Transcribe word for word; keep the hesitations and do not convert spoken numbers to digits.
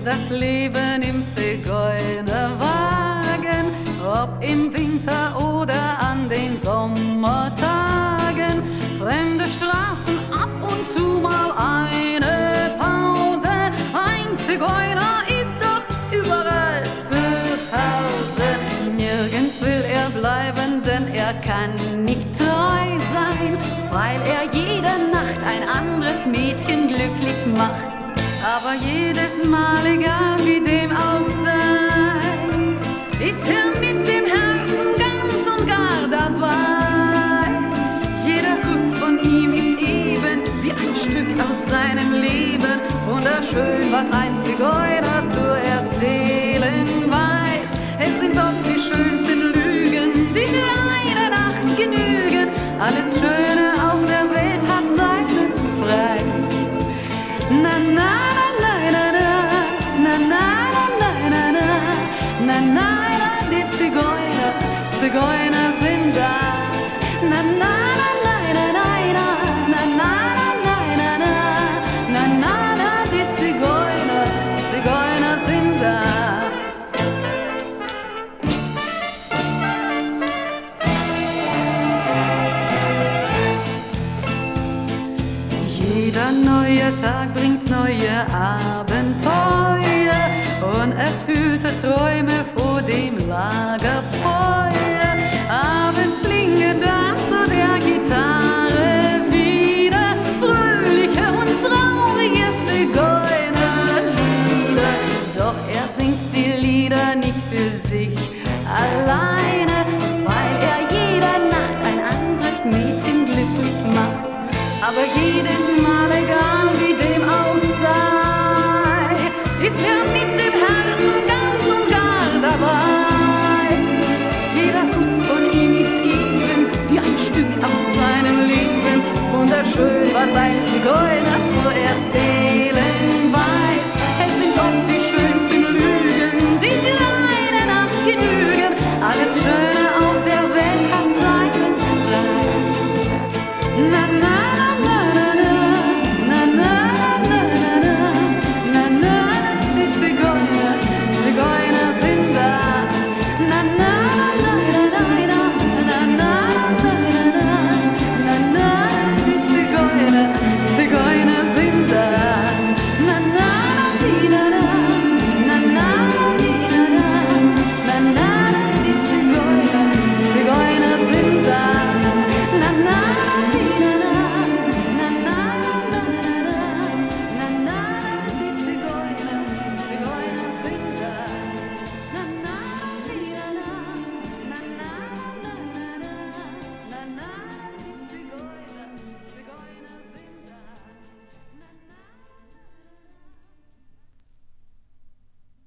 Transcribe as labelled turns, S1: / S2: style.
S1: das Leben im Zigeunerwagen, ob im Winter oder an den Sommertagen. Fremde Straßen, ab und zu mal eine Pause. Ein Zigeuner ist doch überall zu Hause. Nirgends will er bleiben, denn er kann nicht treu sein, weil er jede Nacht ein anderes Mädchen glücklich macht. Aber jedes Mal, egal wie dem auch sei, ist er mit dem Herzen ganz und gar dabei. Jeder Kuss von ihm ist eben wie ein Stück aus seinem Leben. Wunderschön, was ein Zigeuner zu erzählen weiß. Es sind doch die schönsten Lügen, die für eine Nacht genügen. Alles Schöne auf der Welt hat seinen Preis. Na na na na na na na na na na na na na, die Zigeuner, Zigeuner sind da. Na na na na na na na na na na na na na, die Zigeuner, Zigeuner sind da. Jeder neue Tag bringt neue Abenteuer, unerfüllte Träume vor dem Lagerfeuer. Abends klinge dann zu der Gitarre wieder fröhliche und traurige Zigeunerlieder. Doch er singt die Lieder nicht für sich alleine, weil er jede Nacht ein anderes Mädchen glücklich macht. Aber jedes Mal, egal